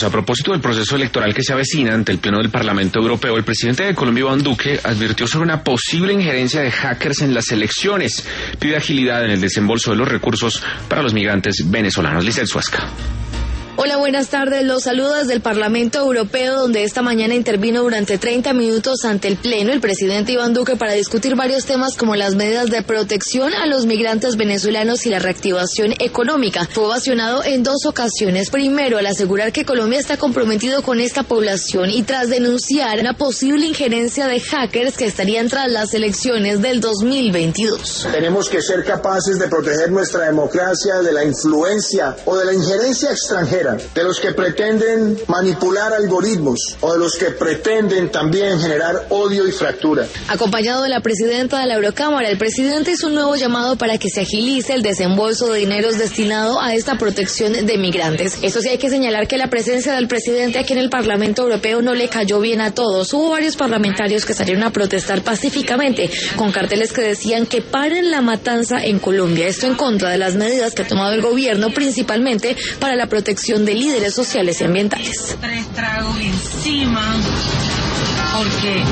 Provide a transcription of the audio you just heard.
A propósito del proceso electoral que se avecina ante el Pleno del Parlamento Europeo, el presidente de Colombia, Iván Duque, advirtió sobre una posible injerencia de hackers en las elecciones. Pide agilidad en el desembolso de los recursos para los migrantes venezolanos. Lizeth Suasca. Hola, buenas tardes. Los saludo desde el Parlamento Europeo, donde esta mañana intervino durante 30 minutos ante el Pleno el presidente Iván Duque para discutir varios temas como las medidas de protección a los migrantes venezolanos y la reactivación económica. Fue ovacionado en dos ocasiones. Primero, al asegurar que Colombia está comprometido con esta población y tras denunciar una posible injerencia de hackers que estarían tras las elecciones del 2022. Tenemos que ser capaces de proteger nuestra democracia de la influencia o de la injerencia extranjera, de los que pretenden manipular algoritmos o de los que pretenden también generar odio y fractura. Acompañado de la presidenta de la Eurocámara, el presidente hizo un nuevo llamado para que se agilice el desembolso de dineros destinado a esta protección de migrantes. Eso sí, hay que señalar que la presencia del presidente aquí en el Parlamento Europeo no le cayó bien a todos. Hubo varios parlamentarios que salieron a protestar pacíficamente con carteles que decían que paren la matanza en Colombia. Esto en contra de las medidas que ha tomado el gobierno, principalmente para la protección de líderes sociales y ambientales. 3 tragos encima, porque